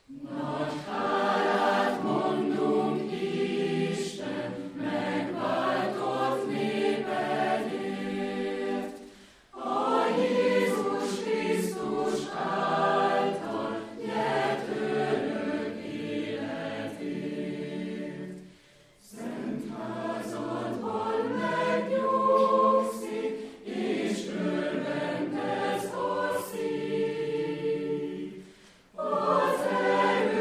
Az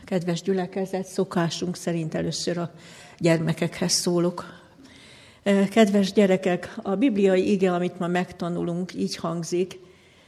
Kedves gyülekezet, szokásunk szerint először a gyermekekhez szólok. Kedves gyerekek, a bibliai ige, amit ma megtanulunk, így hangzik: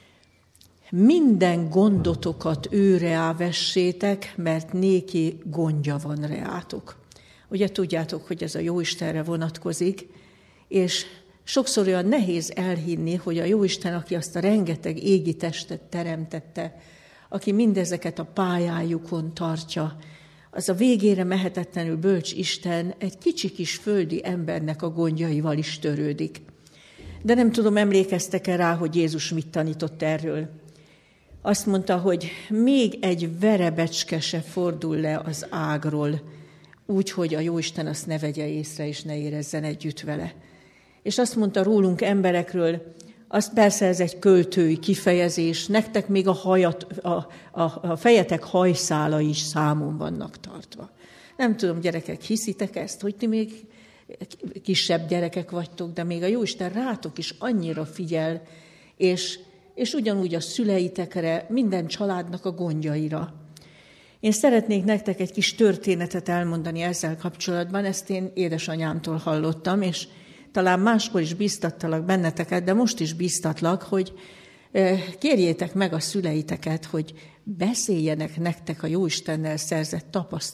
minden gondotokat őre vessétek, mert néki gondja van reátok. Ugye tudjátok, hogy ez a Jóistenre vonatkozik, és sokszor olyan nehéz elhinni, hogy a Jóisten, aki azt a rengeteg égi testet teremtette, aki mindezeket a pályájukon tartja, az a végére mehetetlenül bölcs Isten egy kicsi kis földi embernek a gondjaival is törődik. De nem tudom, emlékeztek-e rá, hogy Jézus mit tanított erről? Azt mondta, hogy még egy verebecske se fordul le az ágról, úgy, hogy a Jóisten azt ne vegye észre, és ne érezzen együtt vele. És azt mondta rólunk emberekről, azt persze ez egy költői kifejezés, nektek még a fejetek hajszálai is számon vannak tartva. Nem tudom, gyerekek, hiszitek ezt, hogy ti még kisebb gyerekek vagytok, de még a Jóisten rátok is annyira figyel, és ugyanúgy a szüleitekre, minden családnak a gondjaira. Én szeretnék nektek egy kis történetet elmondani ezzel kapcsolatban, ezt én édesanyámtól hallottam, és talán máskor is bíztattalak benneteket, de most is bíztatlak, hogy kérjétek meg a szüleiteket, hogy beszéljenek nektek a Jóistennel szerzett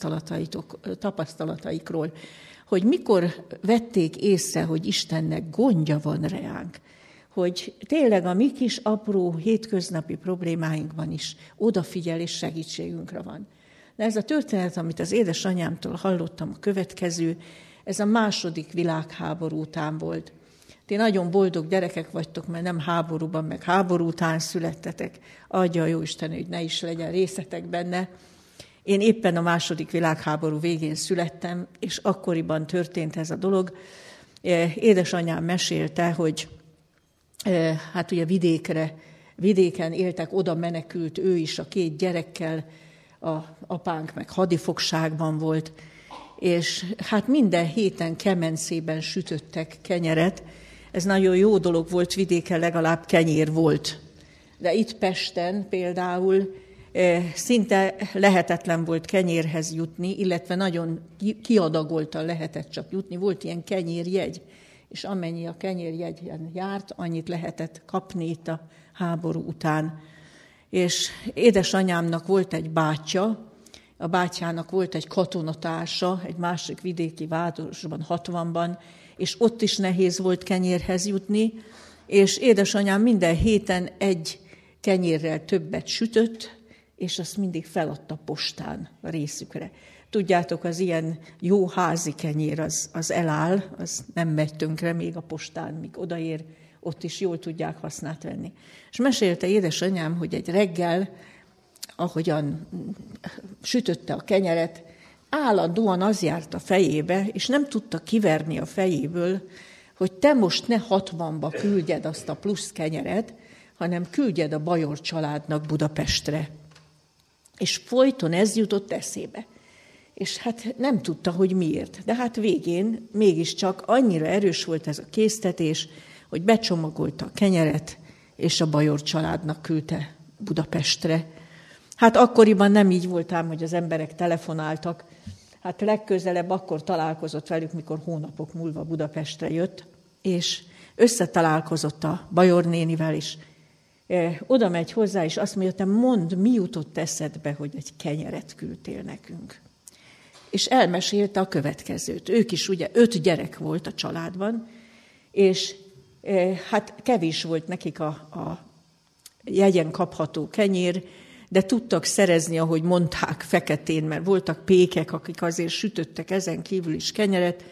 tapasztalataikról, hogy mikor vették észre, hogy Istennek gondja van reánk, hogy tényleg a mi kis apró hétköznapi problémáinkban is odafigyel és segítségünkre van. De ez a történet, amit az édesanyámtól hallottam, a következő, ez a II. Világháború után volt. Ti nagyon boldog gyerekek vagytok, mert nem háborúban, meg háború után születtetek. Adja a Jóisten, hogy ne is legyen részetek benne. Én éppen a II. Világháború végén születtem, és akkoriban történt ez a dolog. Édesanyám mesélte, hogy hát ugye vidéken éltek, oda menekült ő is a 2 gyerekkel, a apánk meg hadifogságban volt, és hát minden héten kemencében sütöttek kenyeret. Ez nagyon jó dolog volt, vidéken legalább kenyér volt. De itt Pesten például szinte lehetetlen volt kenyérhez jutni, illetve nagyon kiadagoltan lehetett csak jutni. Volt ilyen kenyérjegy, és amennyi a kenyérjegyen járt, annyit lehetett kapni itt a háború után. És édesanyámnak volt egy bátyja, a bátyjának volt egy katonatársa, egy másik vidéki városban, 60-ban, és ott is nehéz volt kenyérhez jutni, és édesanyám minden héten egy kenyérrel többet sütött, és azt mindig feladta postán a részükre. Tudjátok, az ilyen jó házi kenyér, az eláll, az nem megy tönkre még a postán, míg odaér, ott is jól tudják hasznát venni. És mesélte édesanyám, hogy egy reggel, ahogyan sütötte a kenyeret, állandóan az járt a fejébe, és nem tudta kiverni a fejéből, hogy te most ne 60-ba küldjed azt a plusz kenyeret, hanem küldjed a Bajor családnak Budapestre. És folyton ez jutott eszébe. És hát nem tudta, hogy miért. De hát végén mégiscsak annyira erős volt ez a késztetés, hogy becsomagolta a kenyeret, és a Bajor családnak küldte Budapestre. Hát akkoriban nem így volt ám, hogy az emberek telefonáltak. Hát legközelebb akkor találkozott velük, mikor hónapok múlva Budapestre jött, és összetalálkozott a Bajor nénivel is. Oda megy hozzá, és azt mondja, te mondd, mi jutott eszedbe, hogy egy kenyeret küldtél nekünk. És elmesélte a következőt. Ők is ugye 5 gyerek volt a családban, és hát kevés volt nekik a jegyen kapható kenyér, de tudtak szerezni, ahogy mondták, feketén, mert voltak pékek, akik azért sütöttek ezen kívül is kenyeret,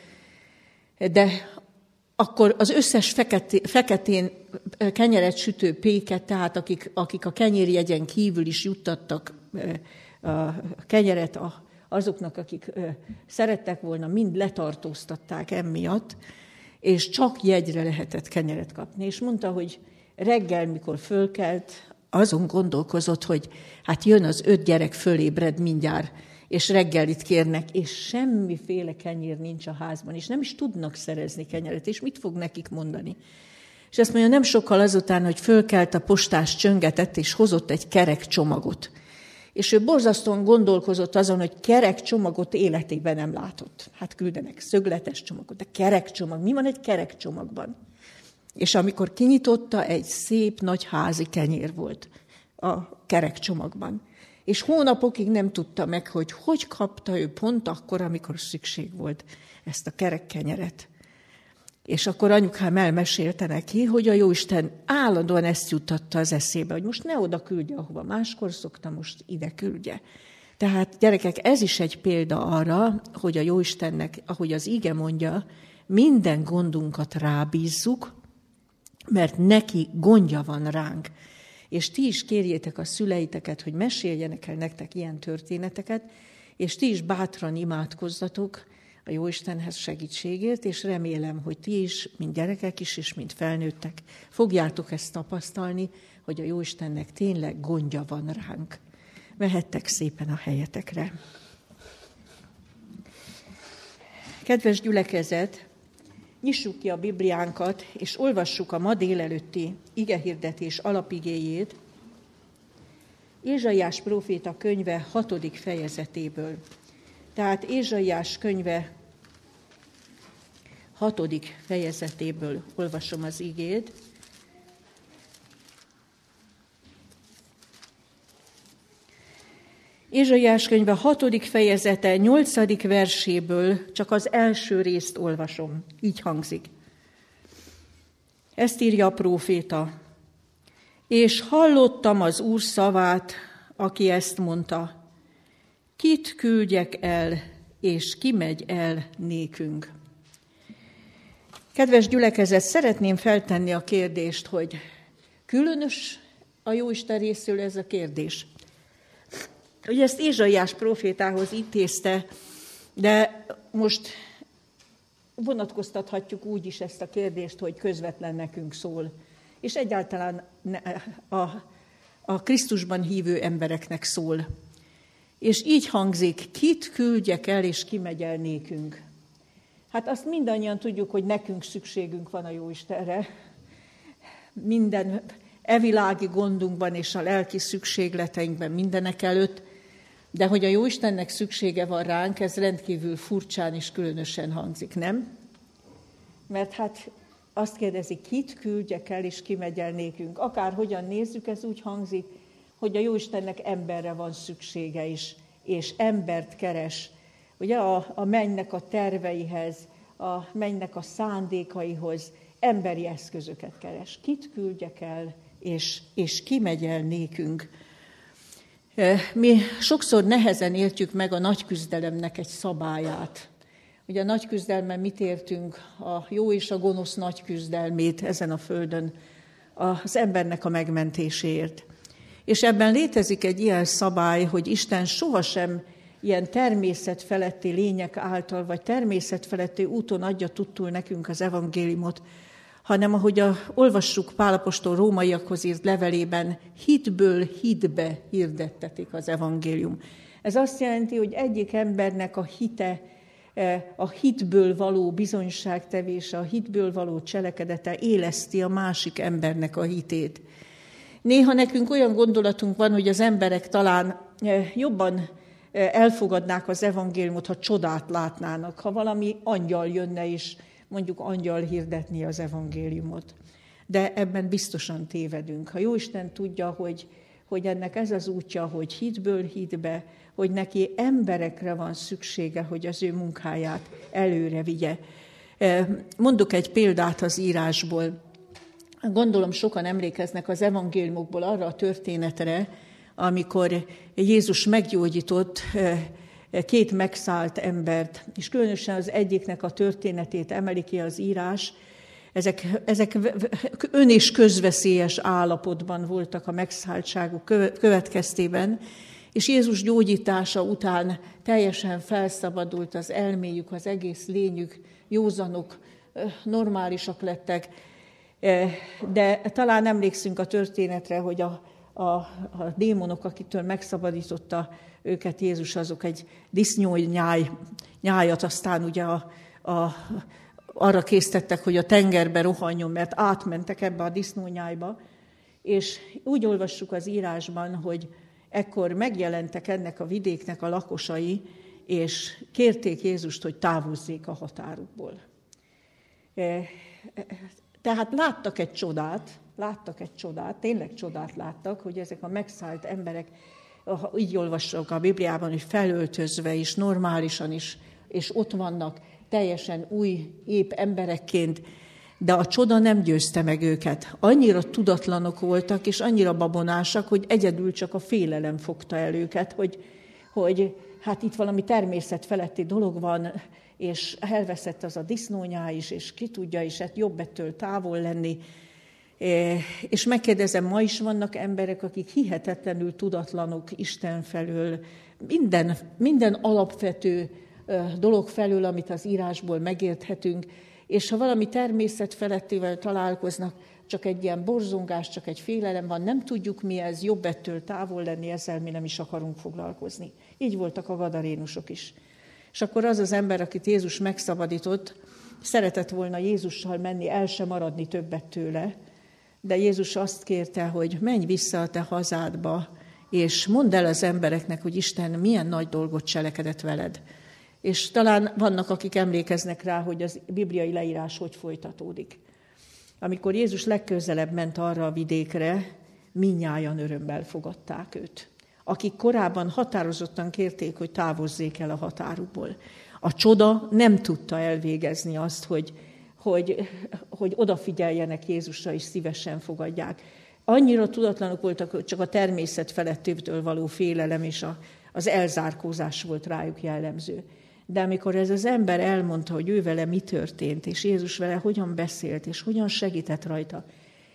de akkor az összes feketén kenyeret sütő péket, tehát akik a kenyérjegyen kívül is juttattak a kenyeret azoknak, akik szerettek volna, mind letartóztatták emiatt, és csak jegyre lehetett kenyeret kapni. És mondta, hogy reggel, mikor fölkelt, azon gondolkozott, hogy hát jön az 5 gyerek, fölébred mindjárt, és reggelit kérnek, és semmiféle kenyér nincs a házban, és nem is tudnak szerezni kenyeret, és mit fog nekik mondani? És azt mondja, nem sokkal azután, hogy fölkelt, a postás csöngetett, és hozott egy kerek csomagot. És ő borzasztóan gondolkozott azon, hogy kerek csomagot életében nem látott. Hát küldenek szögletes csomagot, de kerek csomag. Mi van egy kerek csomagban? És amikor kinyitotta, egy szép nagy házi kenyér volt a kerek csomagban. És hónapokig nem tudta meg, hogy kapta ő pont akkor, amikor szükség volt ezt a kerek kenyeret. És akkor anyukám elmesélte neki, hogy a Jóisten állandóan ezt juttatta az eszébe, hogy most ne oda küldje, ahova máskor szokta, most ide küldje. Tehát gyerekek, ez is egy példa arra, hogy a Jóistennek, ahogy az ige mondja, minden gondunkat rábízzuk, mert neki gondja van ránk. És ti is kérjétek a szüleiteket, hogy meséljenek el nektek ilyen történeteket, és ti is bátran imádkozzatok a Jóistenhez segítségért, és remélem, hogy ti is, mint gyerekek is, és mint felnőttek, fogjátok ezt tapasztalni, hogy a Jóistennek tényleg gondja van ránk. Mehettek szépen a helyetekre. Kedves gyülekezet, nyissuk ki a Bibliánkat, és olvassuk a ma délelőtti igehirdetés alapigéjét, Ézsaiás próféta könyve 6. fejezetéből. Tehát Ézsaiás könyve 6. fejezetéből olvasom az igét. Ézsaiás könyve 6. fejezete 8. verséből csak az első részt olvasom. Így hangzik. Ezt írja a próféta. És hallottam az Úr szavát, aki ezt mondta. Kit küldjek el, és ki megy el nékünk? Kedves gyülekezet, szeretném feltenni a kérdést, hogy különös a Jóisten részéről ez a kérdés. Ugye ezt Ézsaiás prófétához intézte, de most vonatkoztathatjuk úgy is ezt a kérdést, hogy közvetlen nekünk szól. És egyáltalán a Krisztusban hívő embereknek szól. És így hangzik, kit küldjek el, és ki megy el nékünk. Hát azt mindannyian tudjuk, hogy nekünk szükségünk van a Jóistenre. Minden evilági gondunkban és a lelki szükségleteinkben mindenek előtt, de hogy a Jóistennek szüksége van ránk, ez rendkívül furcsán és különösen hangzik, nem? Mert hát azt kérdezi, kit küldjek el, és ki megy el nékünk. Akárhogyan nézzük, ez úgy hangzik, hogy a Jóistennek emberre van szüksége is, és embert keres. Ugye a mennynek a terveihez, a mennynek a szándékaihoz emberi eszközöket keres. Kit küldjek el, és ki megy el nékünk. Mi sokszor nehezen értjük meg a nagy küzdelemnek egy szabályát. Ugye a nagy küzdelmen mit értünk? A jó és a gonosz nagy küzdelmét ezen a földön, az embernek a megmentéséért. És ebben létezik egy ilyen szabály, hogy Isten sohasem ilyen természetfeletti lények által, vagy természetfeletti úton adja tudtul nekünk az evangéliumot, hanem ahogy olvassuk Pál apostol rómaiakhoz írt levelében, hitből hitbe hirdettetik az evangélium. Ez azt jelenti, hogy egyik embernek a hite, a hitből való bizonyságtevése, a hitből való cselekedete éleszti a másik embernek a hitét. Néha nekünk olyan gondolatunk van, hogy az emberek talán jobban elfogadnák az evangéliumot, ha csodát látnának, ha valami angyal jönne és mondjuk angyal hirdetni az evangéliumot. De ebben biztosan tévedünk. Ha Jóisten tudja, hogy ennek ez az útja, hogy hitből hitbe, hogy neki emberekre van szüksége, hogy az ő munkáját előre vigye. Mondok egy példát az írásból. Gondolom sokan emlékeznek az evangéliumokból arra a történetre, amikor Jézus meggyógyított 2 megszállt embert, és különösen az egyiknek a történetét emeli ki az írás. Ezek ön- és közveszélyes állapotban voltak a megszálltságuk következtében, és Jézus gyógyítása után teljesen felszabadult az elméjük, az egész lényük, józanok, normálisak lettek, de talán emlékszünk a történetre, hogy a démonok, akitől megszabadította őket Jézus, azok egy disznónyájat aztán ugye arra késztettek, hogy a tengerbe rohanjon, mert átmentek ebbe a disznónyájba. És úgy olvassuk az írásban, hogy ekkor megjelentek ennek a vidéknek a lakosai, és kérték Jézust, hogy távozzék a határukból. Tehát láttak egy csodát, tényleg csodát láttak, hogy ezek a megszállt emberek, így olvassuk a Bibliában, hogy felöltözve is, normálisan is, és ott vannak teljesen új, ép emberekként, de a csoda nem győzte meg őket. Annyira tudatlanok voltak, és annyira babonásak, hogy egyedül csak a félelem fogta el őket, hogy hát itt valami természetfeletti dolog van, és elveszett az a disznónyá is, és ki tudja is, hát jobb ettől távol lenni. És megkérdezem, ma is vannak emberek, akik hihetetlenül tudatlanok Isten felől, minden alapvető dolog felől, amit az írásból megérthetünk, és ha valami természet felettével találkoznak, csak egy ilyen borzongás, csak egy félelem van, nem tudjuk mi ez, jobb ettől távol lenni, ezzel mi nem is akarunk foglalkozni. Így voltak a gadarénusok is. És akkor az az ember, akit Jézus megszabadított, szeretett volna Jézussal menni, el sem maradni többet tőle, de Jézus azt kérte, hogy menj vissza a te hazádba, és mondd el az embereknek, hogy Isten milyen nagy dolgot cselekedett veled. És talán vannak, akik emlékeznek rá, hogy az bibliai leírás hogy folytatódik. Amikor Jézus legközelebb ment arra a vidékre, mindnyájan örömmel fogadták őt. Akik korábban határozottan kérték, hogy távozzék el a határukból. A csoda nem tudta elvégezni azt, hogy odafigyeljenek Jézusra, és szívesen fogadják. Annyira tudatlanok voltak, hogy csak a természet felettől való félelem és az elzárkózás volt rájuk jellemző. De amikor ez az ember elmondta, hogy ő vele mi történt, és Jézus vele hogyan beszélt, és hogyan segített rajta,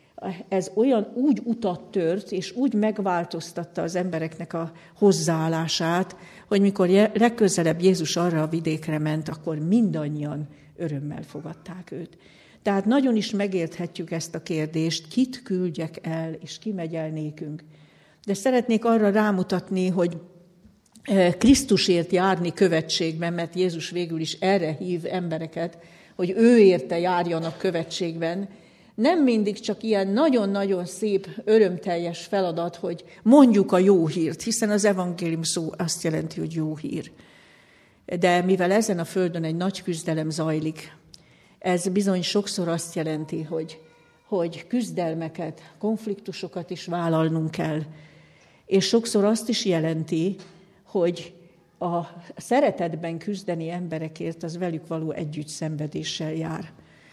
ez úgy utat tört, és úgy megváltoztatta az embereknek a hozzáállását, hogy mikor legközelebb Jézus arra a vidékre ment, akkor mindannyian örömmel fogadták őt. Tehát nagyon is megérthetjük ezt a kérdést, kit küldjek el, és ki megy el nékünk. De szeretnék arra rámutatni, hogy Krisztusért járni követségben, mert Jézus végül is erre hív embereket, hogy ő érte járjanak követségben. Nem mindig csak ilyen nagyon-nagyon szép, örömteljes feladat, hogy mondjuk a jó hírt, hiszen az evangélium szó azt jelenti, hogy jó hír. De mivel ezen a földön egy nagy küzdelem zajlik, ez bizony sokszor azt jelenti, hogy küzdelmeket, konfliktusokat is vállalnunk kell. És sokszor azt is jelenti, hogy a szeretetben küzdeni emberekért az velük való együtt szenvedéssel jár.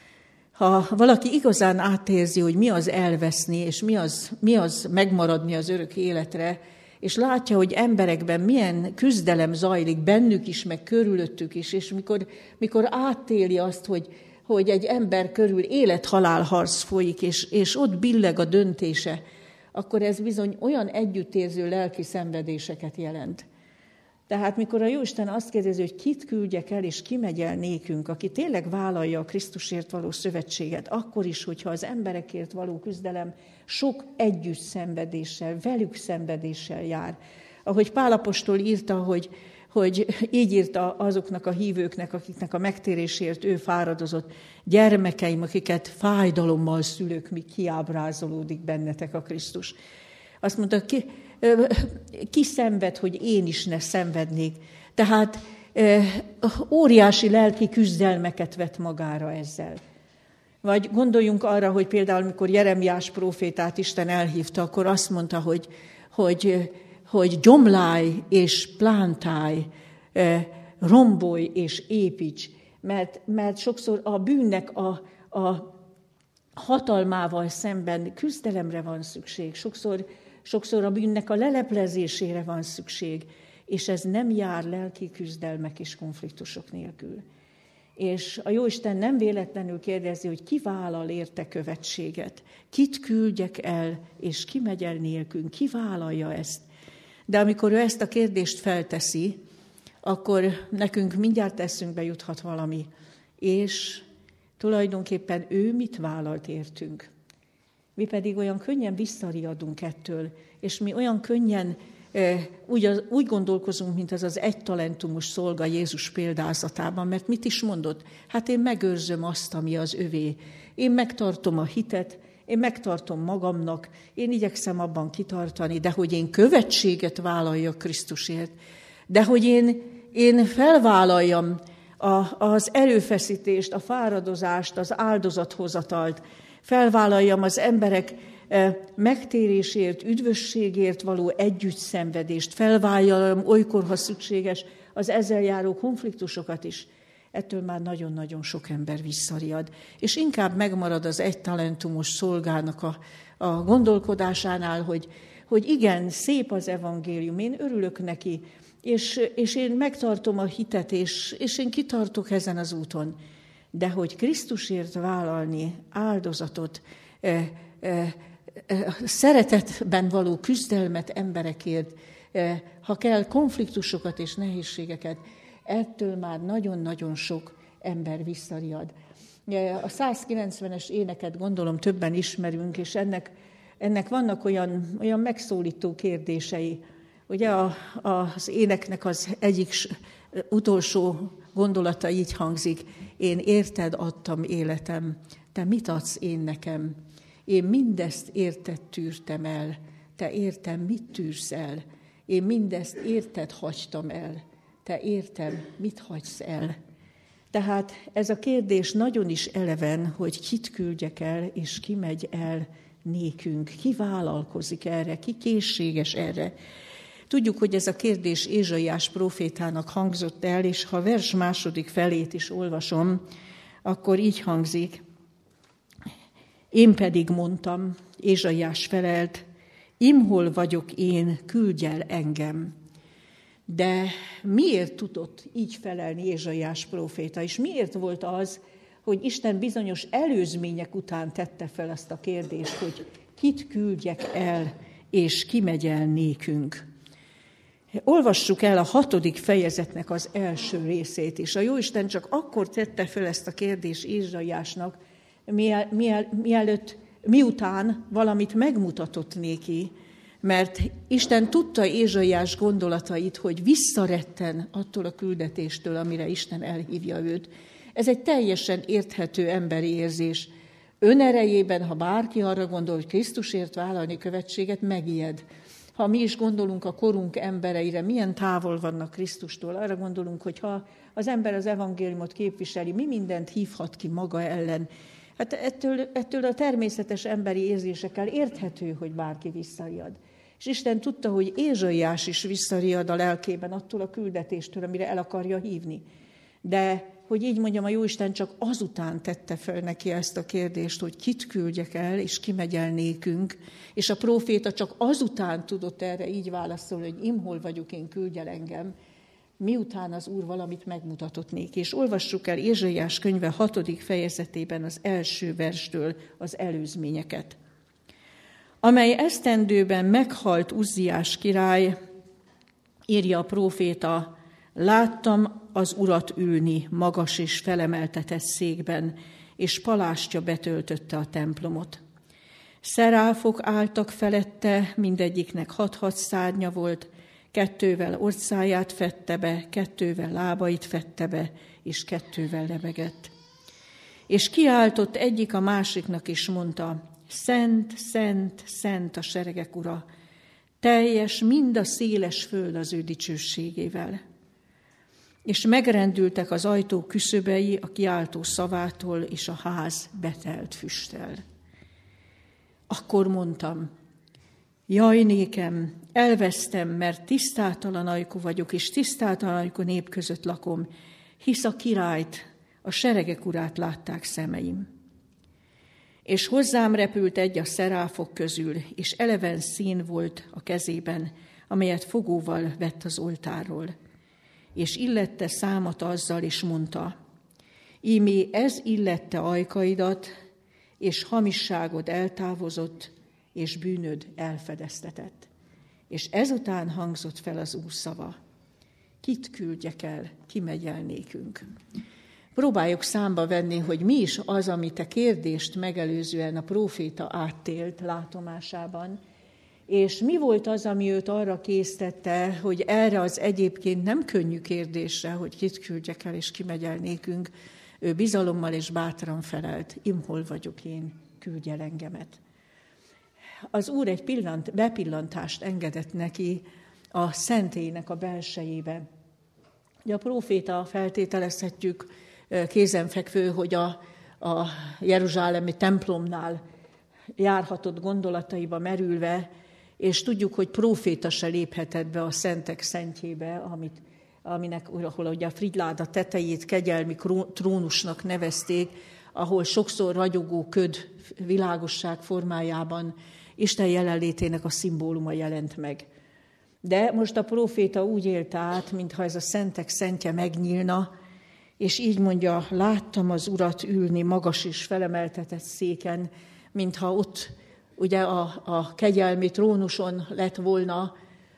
Ha valaki igazán átérzi, hogy mi az elveszni, és mi az megmaradni az örök életre, és látja, hogy emberekben milyen küzdelem zajlik bennük is, meg körülöttük is, és mikor átéli azt, hogy egy ember körül élet-halál harc folyik, és ott billeg a döntése, akkor ez bizony olyan együttérző lelki szenvedéseket jelent. Tehát mikor a Jóisten azt kérdezi, hogy kit küldjek el, és ki megy el nékünk, aki tényleg vállalja a Krisztusért való szövetséget, akkor is, hogyha az emberekért való küzdelem sok együtt szenvedéssel, velük szenvedéssel jár. Ahogy Pál apostol írta, hogy így írta azoknak a hívőknek, akiknek a megtérésért ő fáradozott, gyermekeim, akiket fájdalommal szülök, míg kiábrázolódik bennetek a Krisztus. Azt mondta, ki szenved, hogy én is ne szenvednék. Tehát óriási lelki küzdelmeket vett magára ezzel. Vagy gondoljunk arra, hogy például, mikor Jeremiás prófétát Isten elhívta, akkor azt mondta, hogy gyomlálj és plántálj, rombolj és építs, mert sokszor a bűnnek a hatalmával szemben küzdelemre van szükség, sokszor a bűnnek a leleplezésére van szükség, és ez nem jár lelki küzdelmek és konfliktusok nélkül. És a Jóisten nem véletlenül kérdezi, hogy ki vállal érte követséget, kit küldjek el, és ki megy el nélkünk, ki vállalja ezt. De amikor ő ezt a kérdést felteszi, akkor nekünk mindjárt eszünkbe juthat valami, és tulajdonképpen ő mit vállalt értünk. Mi pedig olyan könnyen visszariadunk ettől, és mi olyan könnyen úgy gondolkozunk, mint az egy talentumos szolga Jézus példázatában, mert mit is mondott? Hát én megőrzöm azt, ami az övé. Én megtartom a hitet, én megtartom magamnak, én igyekszem abban kitartani, de hogy én követséget vállaljak Krisztusért, de hogy én felvállaljam az erőfeszítést, a fáradozást, az áldozathozatalt, felvállaljam az emberek megtérésért, üdvösségért való együttszenvedést, felvállaljam olykor, ha szükséges, az ezzel járó konfliktusokat is. Ettől már nagyon-nagyon sok ember visszariad. És inkább megmarad az egytalentumos szolgának a gondolkodásánál, hogy igen, szép az evangélium, én örülök neki, és én megtartom a hitet, és én kitartok ezen az úton. De hogy Krisztusért vállalni áldozatot, szeretetben való küzdelmet emberekért, ha kell konfliktusokat és nehézségeket, ettől már nagyon-nagyon sok ember visszariad. A 190-es éneket gondolom többen ismerünk, és ennek vannak olyan megszólító kérdései. Ugye az éneknek az egyik utolsó gondolata így hangzik: én érted adtam életem, te mit adsz én nekem? Én mindezt érted tűrtem el, te értem mit tűrsz el? Én mindezt érted hagytam el, te értem mit hagysz el? Tehát ez a kérdés nagyon is eleven, hogy kit küldjek el, és ki megy el nékünk, ki vállalkozik erre, ki készséges erre. Tudjuk, hogy ez a kérdés Ézsaiás prófétának hangzott el, és ha a vers második felét is olvasom, akkor így hangzik: én pedig mondtam, Ézsaiás felelt, imhol vagyok én, küldj el engem. De miért tudott így felelni Ézsaiás próféta, és miért volt az, hogy Isten bizonyos előzmények után tette fel ezt a kérdést, hogy kit küldjek el, és ki megy el nékünk? Olvassuk el a 6. fejezetnek az első részét is. A Jóisten csak akkor tette fel ezt a kérdést Ézsaiásnak, miután valamit megmutatott néki, mert Isten tudta Ézsaiás gondolatait, hogy visszaretten attól a küldetéstől, amire Isten elhívja őt. Ez egy teljesen érthető emberi érzés. Önerejében, ha bárki arra gondol, hogy Krisztusért vállalni követséget, megijed. Ha mi is gondolunk a korunk embereire, milyen távol vannak Krisztustól, arra gondolunk, hogy ha az ember az evangéliumot képviseli, mi mindent hívhat ki maga ellen. Hát ettől a természetes emberi érzésekkel érthető, hogy bárki visszariad. És Isten tudta, hogy Ézsaiás is visszariad a lelkében attól a küldetéstől, amire el akarja hívni. De, hogy így mondjam, a Jóisten csak azután tette fel neki ezt a kérdést, hogy kit küldjek el, és ki megy el nékünk, és a próféta csak azután tudott erre így válaszolni, hogy imhol vagyok én, küldj el engem, miután az Úr valamit megmutatott néki. És olvassuk el Ézsaiás könyve 6. fejezetében az első verstől az előzményeket. Amely esztendőben meghalt Uzziás király, írja a próféta, láttam az Urat ülni magas és felemeltetett székben, és palástja betöltötte a templomot. Szeráfok álltak felette, mindegyiknek 6-6 szárnya volt, 2 orcáját fedte be, 2 lábait fedte be, és 2 lebegett. És kiáltott egyik a másiknak, és mondta: Szent, szent, szent a seregek ura, teljes mind a széles föld az ő dicsőségével. És megrendültek az ajtó küszöbei a kiáltó szavától, és a ház betelt füsttel. Akkor mondtam: jaj nékem, elvesztem, mert tisztátalan ajkú vagyok, és tisztátalan ajkú nép között lakom, hisz a királyt, a seregek urát látták szemeim. És hozzám repült egy a szeráfok közül, és eleven szín volt a kezében, amelyet fogóval vett az oltárról. És illette számat azzal, és mondta: ímé ez illette ajkaidat, és hamisságod eltávozott, és bűnöd elfedeztetett. És ezután hangzott fel az Úr szava: kit küldjek el, ki megy el nékünk. Próbáljuk számba venni, hogy mi is az, amit a kérdést megelőzően a próféta áttélt látomásában, és mi volt az, ami őt arra késztette, hogy erre az egyébként nem könnyű kérdésre, hogy kit küldjek el és ki megy el nékünk, ő bizalommal és bátran felelt: imhol vagyok én, küldj el engemet. Az Úr egy bepillantást engedett neki a szentélynek a belsejébe. A próféta, feltételezhetjük, kézenfekvő, hogy a jeruzsálemi templomnál járhatott gondolataiba merülve, és tudjuk, hogy próféta se léphetett be a szentek szentjébe, ahol ugye a Frigyláda tetejét kegyelmi trónusnak nevezték, ahol sokszor ragyogó köd világosság formájában Isten jelenlétének a szimbóluma jelent meg. De most a próféta úgy élte át, mintha ez a szentek szentje megnyílna, és így mondja, láttam az Urat ülni magas és felemeltetett széken, mintha ott ugye a kegyelmi trónuson lett volna.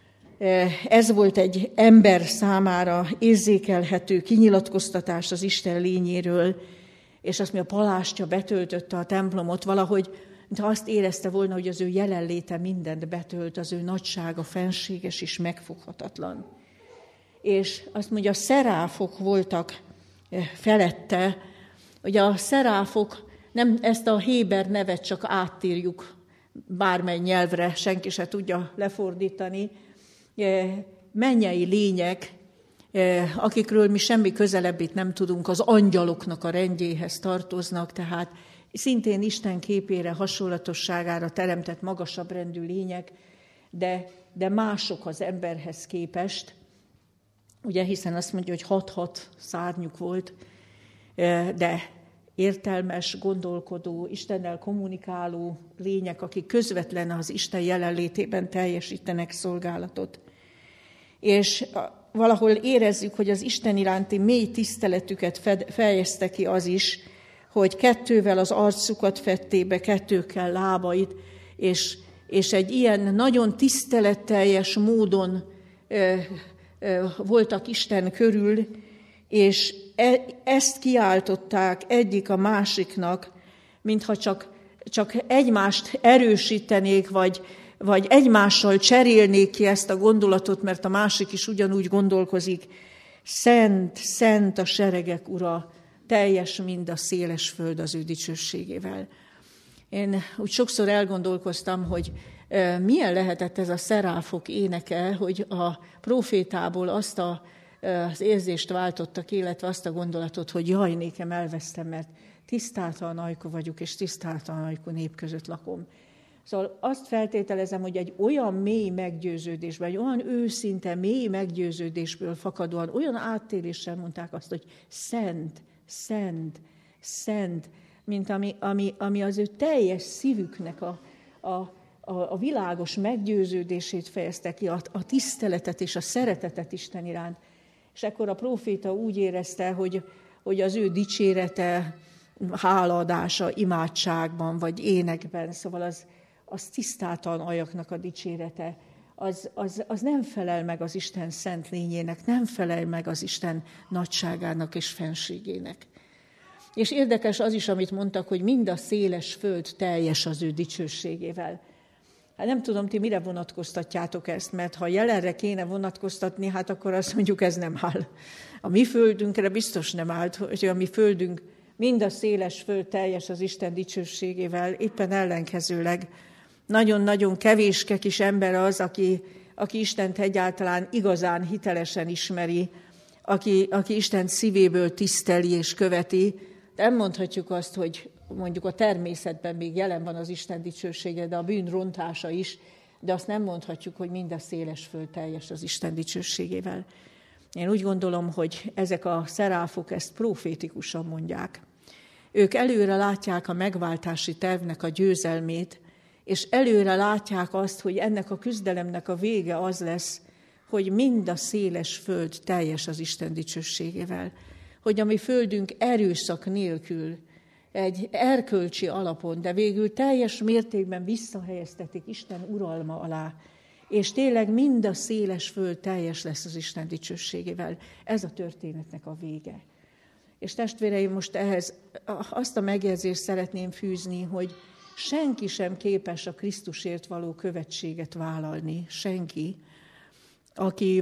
Ez volt egy ember számára érzékelhető kinyilatkoztatás az Isten lényéről, és azt mondja, a palástja betöltötte a templomot, valahogy mintha azt érezte volna, hogy az ő jelenléte mindent betölt, az ő nagysága fenséges és megfoghatatlan. És azt mondja, a szeráfok voltak felette, hogy a szeráfok, nem ezt a héber nevet csak átírjuk bármely nyelvre, senki se tudja lefordítani, mennyei lények, akikről mi semmi közelebbit nem tudunk, az angyaloknak a rendjéhez tartoznak, tehát szintén Isten képére, hasonlatosságára teremtett magasabb rendű lények, de mások az emberhez képest, ugye, hiszen azt mondja, hogy 6-6 szárnyuk volt, de értelmes, gondolkodó, Istennel kommunikáló lények, akik közvetlen az Isten jelenlétében teljesítenek szolgálatot. És valahol érezzük, hogy az Isten iránti mély tiszteletüket fejezte ki az is, hogy 2 az arcukat fedték be, 2 lábait, és egy ilyen nagyon tiszteletteljes módon voltak Isten körül, és ezt kiáltották egyik a másiknak, mintha csak egymást erősítenék, vagy egymással cserélnék ki ezt a gondolatot, mert a másik is ugyanúgy gondolkozik. Szent, szent a seregek ura, teljes mind a széles föld az ő dicsőségével. Én úgy sokszor elgondolkoztam, hogy milyen lehetett ez a szeráfok éneke, hogy a prófétából azt az érzést váltottak, illetve azt a gondolatot, hogy jaj, nékem elvesztem, mert tisztátalan ajkú vagyok, és tisztátalan ajkú nép között lakom. Szóval azt feltételezem, hogy egy olyan mély meggyőződésből, egy olyan őszinte, mély meggyőződésből fakadóan, olyan áttéléssel mondták azt, hogy szent, szent, szent, mint ami az ő teljes szívüknek a világos meggyőződését fejezte ki, a tiszteletet és a szeretetet Isten iránt. És ekkor a próféta úgy érezte, hogy az ő dicsérete, hálaadása imádságban vagy énekben, szóval az tisztátalan ajaknak a dicsérete, az nem felel meg az Isten szent lényének, nem felel meg az Isten nagyságának és fenségének. És érdekes az is, amit mondtak, hogy mind a széles föld teljes az ő dicsőségével. Hát nem tudom, ti mire vonatkoztatjátok ezt, mert ha jelenre kéne vonatkoztatni, hát akkor azt mondjuk, ez nem áll. A mi földünkre biztos nem állt, hogy a mi földünk, mind a széles föld teljes az Isten dicsőségével, éppen ellenkezőleg. Nagyon-nagyon kevéske kis ember az, aki Istent egyáltalán igazán hitelesen ismeri, aki Istent szívéből tiszteli és követi. Nem mondhatjuk azt, hogy mondjuk a természetben még jelen van az Isten dicsősége, de a bűn rontása is, de azt nem mondhatjuk, hogy mind a széles föld teljes az Isten dicsőségével. Én úgy gondolom, hogy ezek a szeráfok ezt profétikusan mondják. Ők előre látják a megváltási tervnek a győzelmét, és előre látják azt, hogy ennek a küzdelemnek a vége az lesz, hogy mind a széles föld teljes az Isten dicsőségével. Hogy a mi földünk erőszak nélkül, egy erkölcsi alapon, de végül teljes mértékben visszahelyeztetik Isten uralma alá, és tényleg mind a széles föld teljes lesz az Isten dicsőségével. Ez a történetnek a vége. És testvéreim, most ehhez azt a megjegyzést szeretném fűzni, hogy senki sem képes a Krisztusért való követséget vállalni, senki, aki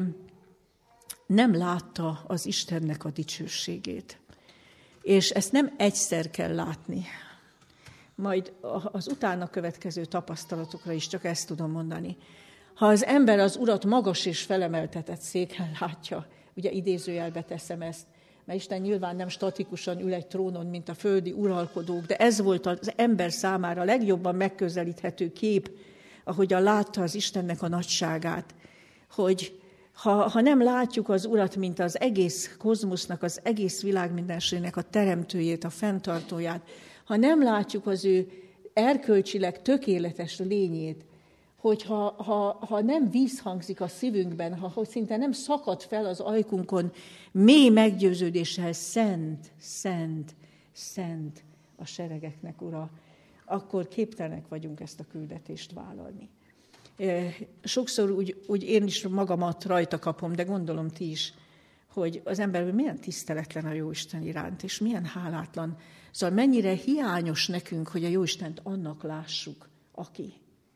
nem látta az Istennek a dicsőségét. És ezt nem egyszer kell látni. majd az utána következő tapasztalatokra is csak ezt tudom mondani. Ha az ember az Urat magas és felemeltetett széken látja, ugye idézőjelbe teszem ezt, mert Isten nyilván nem statikusan ül egy trónon, mint a földi uralkodók, de ez volt az ember számára a legjobban megközelíthető kép, ahogyan látta az Istennek a nagyságát, hogy ha nem látjuk az Urat, mint az egész kozmosznak, az egész világmindenségnek a teremtőjét, a fenntartóját, ha nem látjuk az ő erkölcsileg tökéletes lényét, ha nem vízhangzik a szívünkben, ha szinte nem szakad fel az ajkunkon mély meggyőződéssel szent, szent, szent a seregeknek Ura, akkor képtelenek vagyunk ezt a küldetést vállalni. Sokszor úgy én is magamat rajta kapom, de gondolom ti is, hogy az ember milyen tiszteletlen a Jóisten iránt, és milyen hálátlan. Szóval mennyire hiányos nekünk, hogy a Jóistent annak lássuk, aki.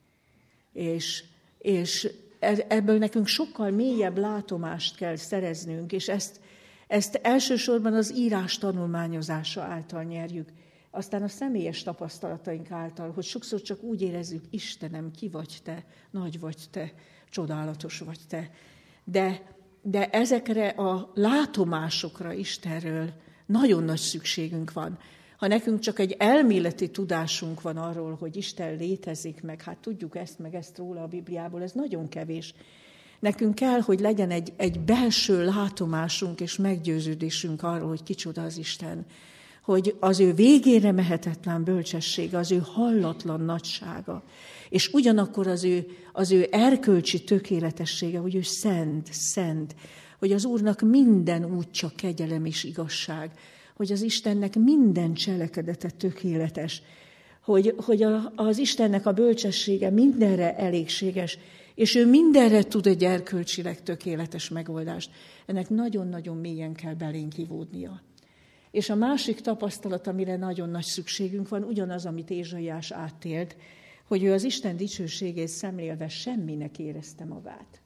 És ebből nekünk sokkal mélyebb látomást kell szereznünk, és ezt elsősorban az írás tanulmányozása által nyerjük. Aztán a személyes tapasztalataink által, hogy sokszor csak úgy érezzük, Istenem, ki vagy te, nagy vagy te, csodálatos vagy te. De ezekre a látomásokra Istenről nagyon nagy szükségünk van. Ha nekünk csak egy elméleti tudásunk van arról, hogy Isten létezik, meg hát tudjuk ezt, meg ezt róla a Bibliából, ez nagyon kevés. Nekünk kell, hogy legyen egy belső látomásunk és meggyőződésünk arról, hogy kicsoda az Isten. Hogy az ő végére mehetetlen bölcsessége, az ő hallatlan nagysága, és ugyanakkor az ő erkölcsi tökéletessége, hogy ő szent, szent, hogy az Úrnak minden útja kegyelem és igazság, hogy az Istennek minden cselekedete tökéletes, hogy az Istennek a bölcsessége mindenre elégséges, és ő mindenre tud egy erkölcsileg tökéletes megoldást. Ennek nagyon-nagyon mélyen kell belénk ivódnia. És a másik tapasztalat, amire nagyon nagy szükségünk van, ugyanaz, amit Ézsaiás átélt, hogy ő az Isten dicsőségét szemlélve semminek érezte magát.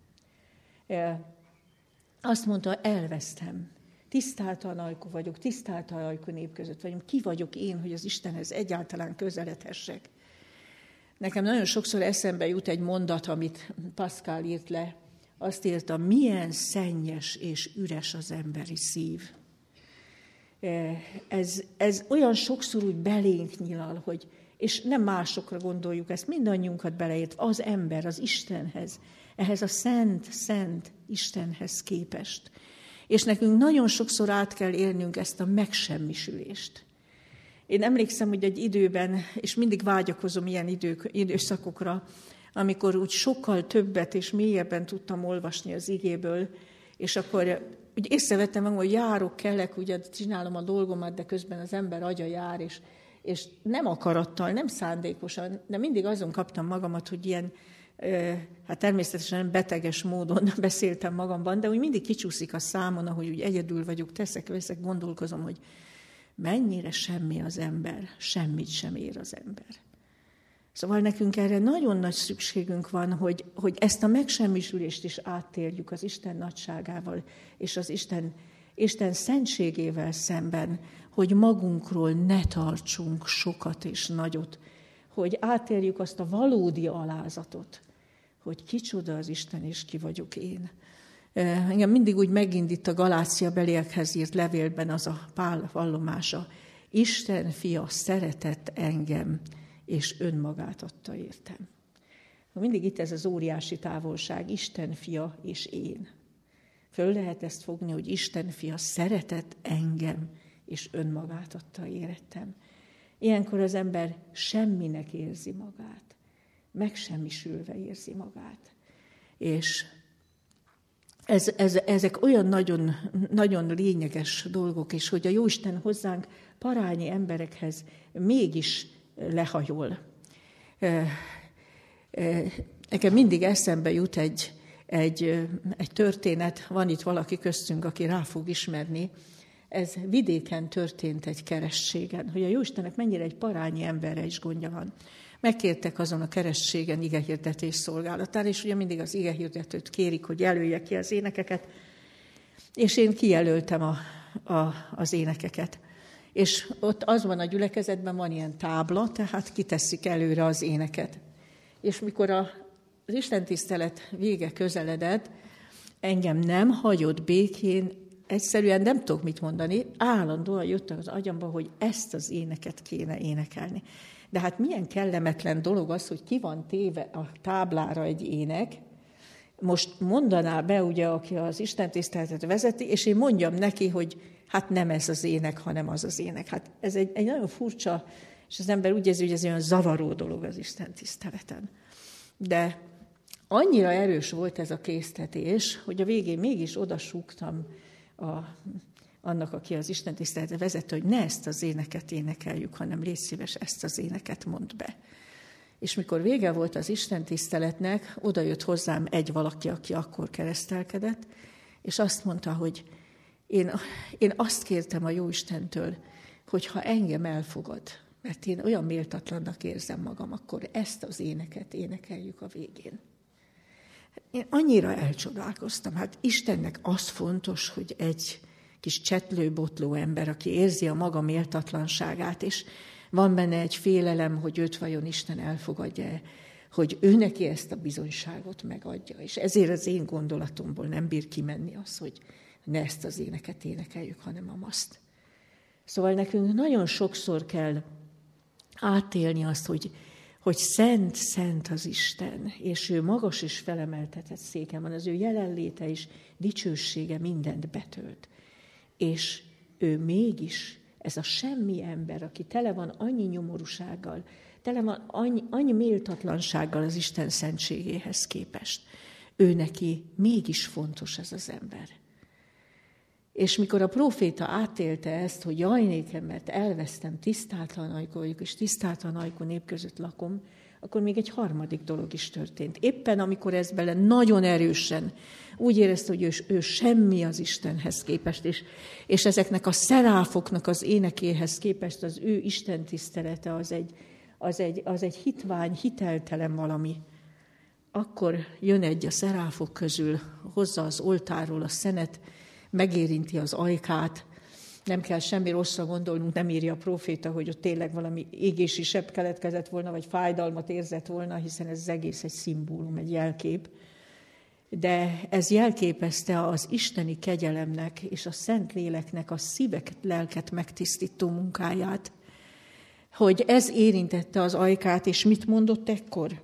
Azt mondta, elvesztem. Tisztáltalan ajkú vagyok, tisztáltalan ajkú nép között vagyunk. Ki vagyok én, hogy az Istenhez egyáltalán közeledhessek? Nekem nagyon sokszor eszembe jut egy mondat, amit Pascal írt le. Azt írta, milyen szennyes és üres az emberi szív. Ez olyan sokszor úgy belénk nyilal, hogy, és nem másokra gondoljuk ezt, mindannyiunkat beleért, az ember, az Istenhez, ehhez a szent Istenhez képest. És nekünk nagyon sokszor át kell élnünk ezt a megsemmisülést. Én emlékszem, hogy egy időben, és mindig vágyakozom ilyen időszakokra, amikor úgy sokkal többet és mélyebben tudtam olvasni az igéből, és akkor úgy észrevettem magam, hogy járok, kellek, ugye csinálom a dolgomat, de közben az ember agya jár, és nem akarattal, nem szándékosan, de mindig azon kaptam magamat, hogy ilyen, hát természetesen beteges módon beszéltem magamban, de úgy mindig kicsúszik a számon, ahogy úgy egyedül vagyok, teszek, gondolkozom, hogy mennyire semmi az ember, semmit sem ér az ember. Szóval nekünk erre nagyon nagy szükségünk van, hogy ezt a megsemmisülést is áttérjük az Isten nagyságával, és az Isten szentségével szemben, hogy magunkról ne tartsunk sokat és nagyot, hogy áttérjük azt a valódi alázatot, hogy kicsoda az Isten és ki vagyok én. Engem mindig úgy megindít a Galácia beliekhez írt levélben az a Pál vallomása. Isten fia szeretett engem, és önmagát adta értem. Mindig itt ez az óriási távolság, Isten fia és én. Föl lehet ezt fogni, hogy Isten fia szeretett engem, és önmagát adta értem. Ilyenkor az ember semminek érzi magát, megsemmisülve érzi magát. És ezek olyan nagyon, nagyon lényeges dolgok, és hogy a Jóisten hozzánk parányi emberekhez mégis lehajol. Nekem mindig eszembe jut egy történet, van itt valaki köztünk, aki rá fog ismerni. Ez vidéken történt egy kerességen, hogy a Jóistennek mennyire egy parányi emberre is gondja van. Megkértek azon a kerességen igehirdetés szolgálatára, és ugye mindig az igehirdetőt kérik, hogy jelölje ki az énekeket, és én kijelöltem az énekeket. És ott az van a gyülekezetben, van ilyen tábla, tehát kiteszik előre az éneket. És mikor az istentisztelet vége közeledett, engem nem hagyott békén, egyszerűen nem tudok mit mondani, állandóan jöttek az agyamba, hogy ezt az éneket kéne énekelni. De hát milyen kellemetlen dolog az, hogy ki van téve a táblára egy ének, most mondaná be, ugye, aki az istentiszteletet vezeti, és én mondjam neki, hogy hát nem ez az ének, hanem az az ének. Hát ez egy nagyon furcsa, és az ember úgy érzi, hogy ez olyan zavaró dolog az istentiszteleten. De annyira erős volt ez a késztetés, hogy a végén mégis odasúgtam annak, aki az istentiszteletet vezette, hogy ne ezt az éneket énekeljük, hanem légy szíves, ezt az éneket mondd be. És mikor vége volt az istentiszteletnek, oda jött hozzám egy valaki, aki akkor keresztelkedett, és azt mondta, hogy én azt kértem a Jóistentől, hogy ha engem elfogad, mert én olyan méltatlannak érzem magam, akkor ezt az éneket énekeljük a végén. Én annyira elcsodálkoztam. Hát Istennek az fontos, hogy egy kis csetlő-botló ember, aki érzi a maga méltatlanságát, és van benne egy félelem, hogy őt vajon Isten elfogadja, hogy ő neki ezt a bizonyságot megadja. És ezért az én gondolatomból nem bír kimenni az, hogy ne ezt az éneket énekeljük, hanem amazt. Szóval nekünk nagyon sokszor kell átélni azt, hogy szent, szent az Isten, és ő magas és felemeltetett széken van, az ő jelenléte és dicsősége mindent betölt. És ő mégis, ez a semmi ember, aki tele van annyi nyomorúsággal, tele van annyi méltatlansággal az Isten szentségéhez képest, ő neki mégis fontos ez az ember. És mikor a próféta átélte ezt, hogy jaj nékem, mert elvesztem tisztátlan ajkú, és tisztátlan ajkú nép között lakom, akkor még egy harmadik dolog is történt. Éppen amikor ez bele nagyon erősen úgy érezte, hogy ő semmi az Istenhez képest, és ezeknek a szeráfoknak az énekéhez képest az ő istentisztelete az egy hitvány, hiteltelen valami. Akkor jön egy a szeráfok közül, hozza az oltárról a szenet, megérinti az ajkát, nem kell semmi rosszra gondolnunk, nem írja a próféta, hogy ott tényleg valami égési sebb keletkezett volna, vagy fájdalmat érzett volna, hiszen ez az egész egy szimbólum, egy jelkép. De ez jelképezte az isteni kegyelemnek és a Szentléleknek a szíveket, lelket megtisztító munkáját, hogy ez érintette az ajkát, és mit mondott ekkor?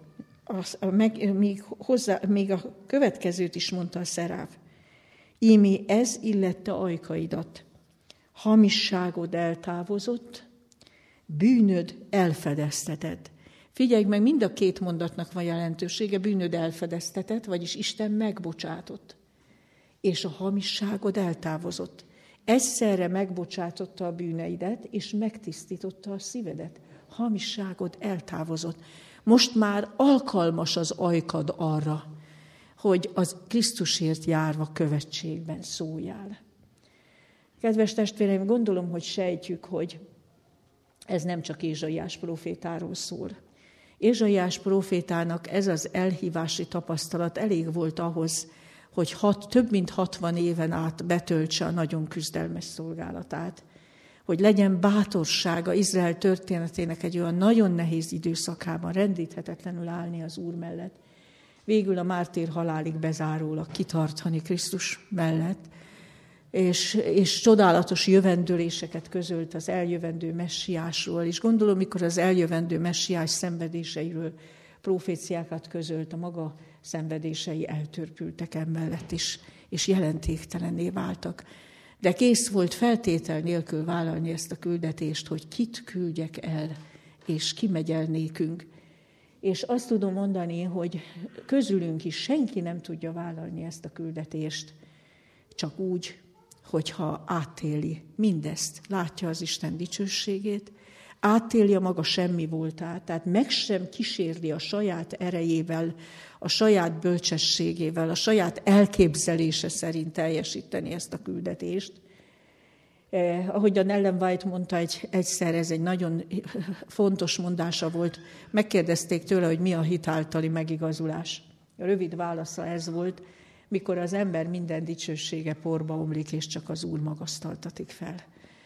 Még a következőt is mondta a szeráf. Ími ez illette ajkaidat, hamisságod eltávozott, bűnöd elfedeztetett. Figyelj meg, mind a két mondatnak van jelentősége, bűnöd elfedeztetett, vagyis Isten megbocsátott, és a hamisságod eltávozott. Egyszerre megbocsátotta a bűneidet, és megtisztította a szívedet. Hamisságod eltávozott. Most már alkalmas az ajkad arra, hogy az Krisztusért járva követségben szóljál. Kedves testvéreim, gondolom, hogy sejtjük, hogy ez nem csak Ézsaiás prófétáról szól. Ézsaiás prófétának ez az elhívási tapasztalat elég volt ahhoz, hogy több mint 60 éven át betöltse a nagyon küzdelmes szolgálatát, hogy legyen bátorsága Izrael történetének egy olyan nagyon nehéz időszakában rendíthetetlenül állni az Úr mellett, végül a mártír halálig bezárólag kitartani Krisztus mellett, és csodálatos jövendőléseket közölt az eljövendő messiásról, és gondolom, mikor az eljövendő messiás szenvedéseiről proféciákat közölt, a maga szenvedései eltörpültek emellett is, és jelentéktelenné váltak. De kész volt feltétel nélkül vállalni ezt a küldetést, hogy kit küldjek el, és ki megy el nékünk. És azt tudom mondani, hogy közülünk is senki nem tudja vállalni ezt a küldetést, csak úgy, hogyha átéli mindezt, látja az Isten dicsőségét, átéli a maga semmi voltát, tehát meg sem kísérli a saját erejével, a saját bölcsességével, a saját elképzelése szerint teljesíteni ezt a küldetést. Ahogy a Ellen White mondta egyszer, ez egy nagyon fontos mondása volt, megkérdezték tőle, hogy mi a hit általi megigazulás. A rövid válasza ez volt, mikor az ember minden dicsősége porba omlik, és csak az Úr magasztaltatik fel.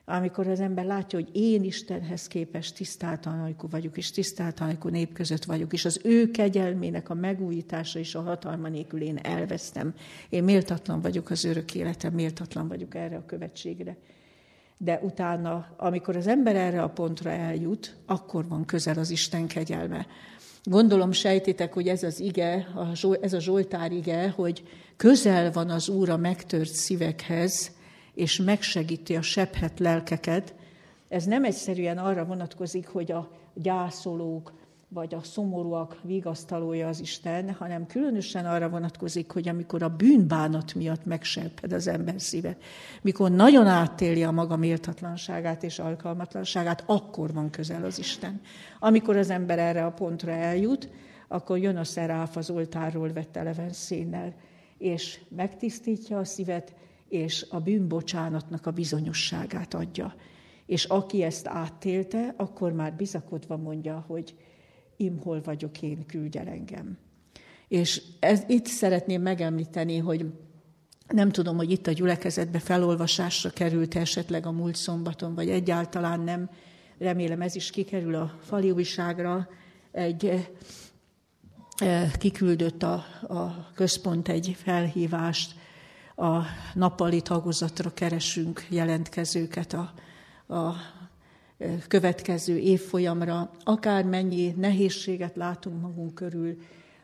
Amikor az ember látja, hogy én Istenhez képest tisztátalanul vagyok, és tisztátalanul nép között vagyok, és az ő kegyelmének a megújítása és a hatalma nélkül én elvesztem. Én méltatlan vagyok az örök életem, méltatlan vagyok erre a követségre. De utána, amikor az ember erre a pontra eljut, akkor van közel az Isten kegyelme. Gondolom, sejtitek, hogy ez az ige, ez a Zsoltár ige, hogy közel van az Úr a megtört szívekhez, és megsegíti a sebhet lelkeket. Ez nem egyszerűen arra vonatkozik, hogy a gyászolók vagy a szomorúak vigasztalója az Isten, hanem különösen arra vonatkozik, hogy amikor a bűnbánat miatt megsebhed az ember szíve, mikor nagyon átéli a maga méltatlanságát és alkalmatlanságát, akkor van közel az Isten. Amikor az ember erre a pontra eljut, akkor jön a szeráf az oltárról vett eleven szénnel, és megtisztítja a szívet, és a bűnbocsánatnak a bizonyosságát adja. És aki ezt átélte, akkor már bizakodva mondja, hogy hol vagyok én, küldj el engem. És itt szeretném megemlíteni, hogy nem tudom, hogy itt a gyülekezetbe felolvasásra került esetleg a múlt szombaton, vagy egyáltalán nem. Remélem ez is kikerül a fali újságra. Kiküldött a központ egy felhívást, a nappali tagozatra keresünk jelentkezőket a következő évfolyamra. Akármennyi nehézséget látunk magunk körül,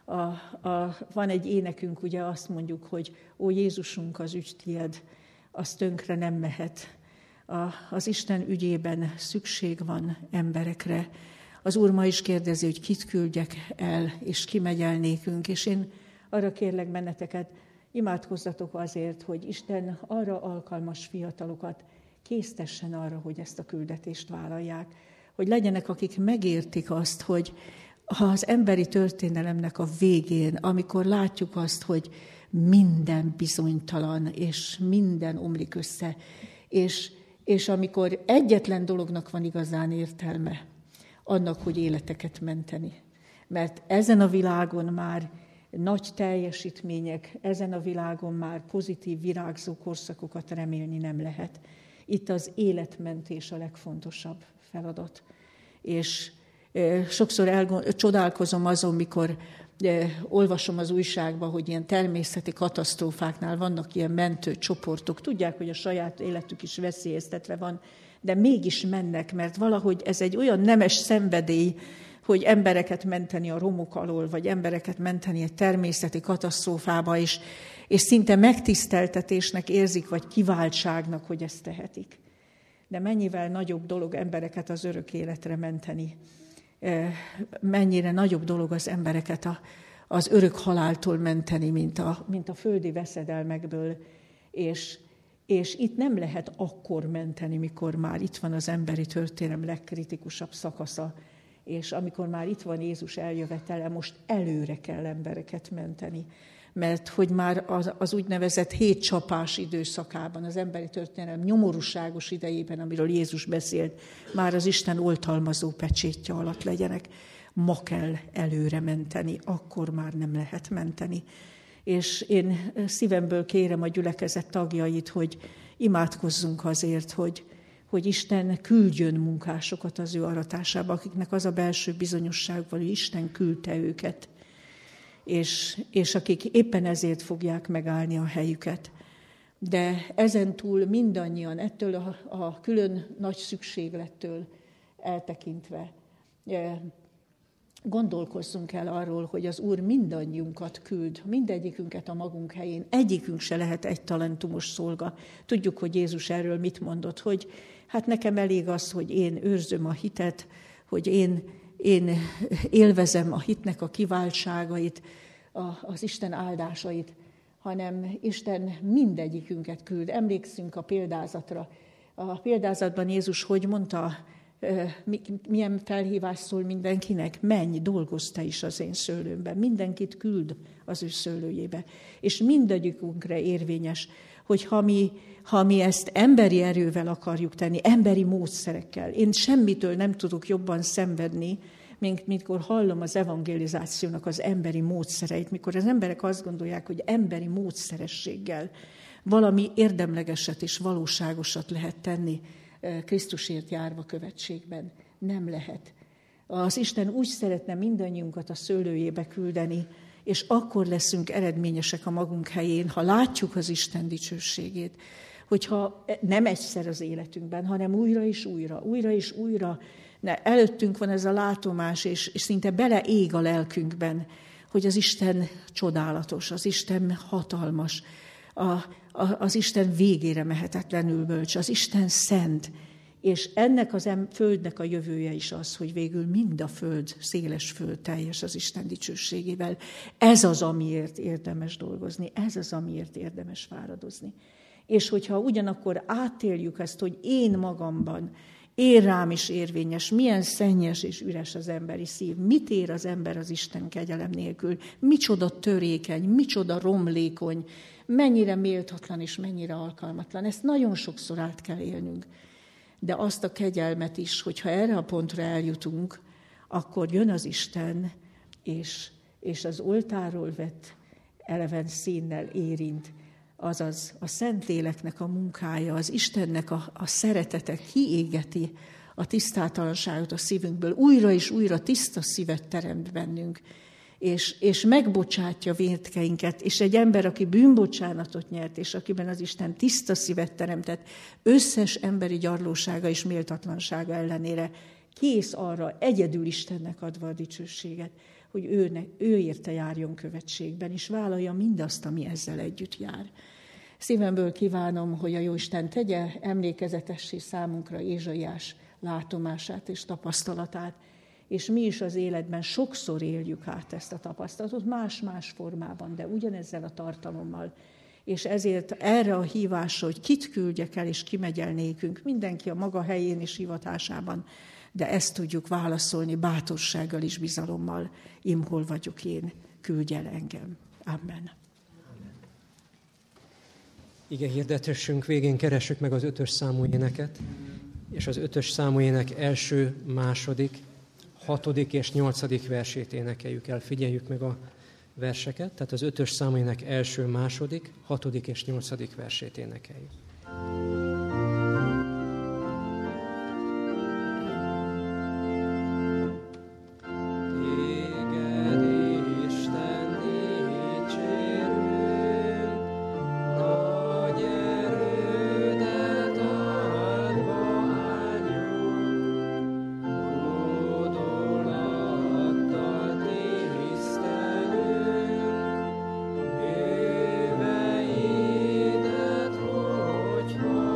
van egy énekünk, ugye azt mondjuk, hogy ó Jézusunk, az ügy tied, az tönkre nem mehet. Az Isten ügyében szükség van emberekre. Az Úr ma is kérdezi, hogy kit küldjek el, és ki megy el nékünk. És én arra kérlek benneteket, imádkozzatok azért, hogy Isten arra alkalmas fiatalokat késztessen arra, hogy ezt a küldetést vállalják. Hogy legyenek, akik megértik azt, hogy ha az emberi történelemnek a végén, amikor látjuk azt, hogy minden bizonytalan, és minden omlik össze, és amikor egyetlen dolognak van igazán értelme, annak, hogy életeket menteni. Mert ezen a világon már nagy teljesítmények, ezen a világon már pozitív virágzó korszakokat remélni nem lehet. Itt az életmentés a legfontosabb feladat. És sokszor csodálkozom azon, mikor olvasom az újságban, hogy ilyen természeti katasztrófáknál vannak ilyen mentőcsoportok. Tudják, hogy a saját életük is veszélyeztetve van, de mégis mennek, mert valahogy ez egy olyan nemes szenvedély, hogy embereket menteni a romok alól, vagy embereket menteni egy természeti katasztrófába, és szinte megtiszteltetésnek érzik, vagy kiváltságnak, hogy ezt tehetik. De mennyivel nagyobb dolog embereket az örök életre menteni. Mennyire nagyobb dolog az embereket az örök haláltól menteni, mint a földi veszedelmekből. És itt nem lehet akkor menteni, mikor már itt van az emberi történelem legkritikusabb szakasza, és amikor már itt van Jézus eljövetele, most előre kell embereket menteni. Mert hogy már az úgynevezett 7 csapás időszakában, az emberi történelem nyomorúságos idejében, amiről Jézus beszélt, már az Isten oltalmazó pecsétje alatt legyenek. Ma kell előre menteni, akkor már nem lehet menteni. És én szívemből kérem a gyülekezet tagjait, hogy imádkozzunk azért, hogy Isten küldjön munkásokat az ő aratásába, akiknek az a belső bizonyosság van, hogy Isten küldte őket, és akik éppen ezért fogják megállni a helyüket. De ezen túl mindannyian ettől a külön nagy szükséglettől eltekintve gondolkozzunk el arról, hogy az Úr mindannyiunkat küld, mindegyikünket a magunk helyén. Egyikünk se lehet egy talentumos szolga. Tudjuk, hogy Jézus erről mit mondott, hogy hát nekem elég az, hogy én őrzöm a hitet, hogy én élvezem a hitnek a kiváltságait, az Isten áldásait, hanem Isten mindegyikünket küld. Emlékszünk a példázatra. A példázatban Jézus hogy mondta, milyen felhívás szól mindenkinek? Menj, dolgozz te is az én szőlőmben. Mindenkit küld az ő szőlőjébe. És mindegyikünkre érvényes, hogy ha mi ezt emberi erővel akarjuk tenni, emberi módszerekkel, én semmitől nem tudok jobban szenvedni, mint mikor hallom az evangelizációnak az emberi módszereit, mikor az emberek azt gondolják, hogy emberi módszerességgel valami érdemlegeset és valóságosat lehet tenni. Krisztusért járva követségben. Nem lehet. Az Isten úgy szeretne mindannyiunkat a szőlőjébe küldeni, és akkor leszünk eredményesek a magunk helyén, ha látjuk az Isten dicsőségét, hogyha nem egyszer az életünkben, hanem újra és újra. Előttünk van ez a látomás, és szinte beleég a lelkünkben, hogy az Isten csodálatos, az Isten hatalmas, az Isten végére mehetetlenül bölcs, az Isten szent, és ennek az földnek a jövője is az, hogy végül mind a föld, széles föld teljes az Isten dicsőségével. Ez az, amiért érdemes dolgozni, ez az, amiért érdemes fáradozni. És hogyha ugyanakkor átéljük ezt, hogy én magamban, én rám is érvényes, milyen szennyes és üres az emberi szív, mit ér az ember az Isten kegyelem nélkül, micsoda törékeny, micsoda romlékony, mennyire méltatlan és mennyire alkalmatlan. Ezt nagyon sokszor át kell élnünk. De azt a kegyelmet is, hogyha erre a pontra eljutunk, akkor jön az Isten, és az oltárról vett eleven színnel érint, azaz a Szentléleknek a munkája, az Istennek a szeretete kiégeti a tisztátalanságot a szívünkből, újra és újra tiszta szívet teremt bennünk, és megbocsátja vétkeinket, és egy ember, aki bűnbocsánatot nyert, és akiben az Isten tiszta szívet teremtett, összes emberi gyarlósága és méltatlansága ellenére kész arra, egyedül Istennek adva a dicsőséget, hogy ő érte járjon követségben, és vállalja mindazt, ami ezzel együtt jár. Szívemből kívánom, hogy a Jóisten tegye emlékezetessé számunkra Ézsaiás látomását és tapasztalatát, és mi is az életben sokszor éljük át ezt a tapasztalatot, más-más formában, de ugyanezzel a tartalommal. És ezért erre a hívásra, hogy kit küldjek el, és ki megy el nékünk, mindenki a maga helyén és hivatásában, de ezt tudjuk válaszolni bátorsággal és bizalommal. Hol vagyok én, küldj el engem. Amen. Igen, hirdetésünk végén keressük meg az 5-ös számú éneket, és az 5-ös számú ének első, második, 6. és 8. versét énekeljük el. Figyeljük meg a verseket, tehát az 5-ös számú ének első, második, 6. és 8. versét énekeljük. Éveidet, hogy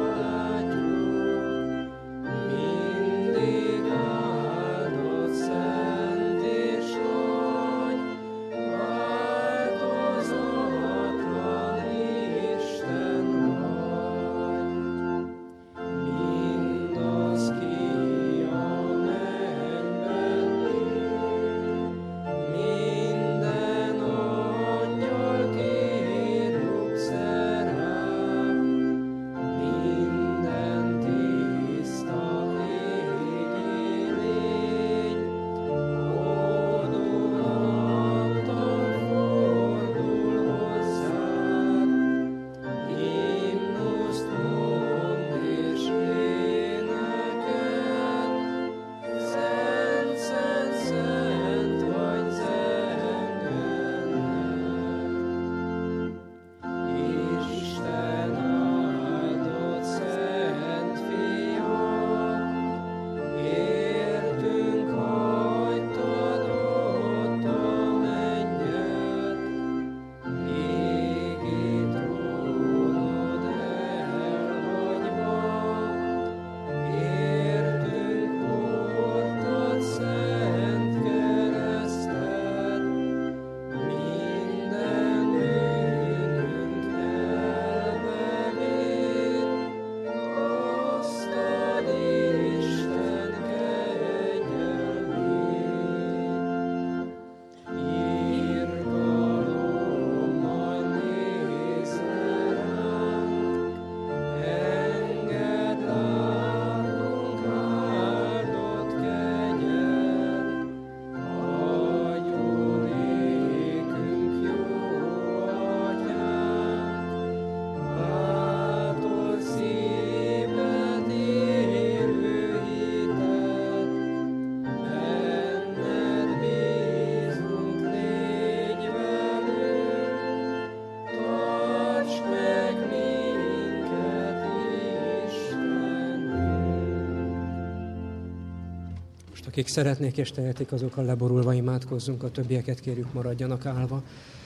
Akik szeretnék és tehetik, azokkal leborulva imádkozzunk, a többieket kérjük, maradjanak állva.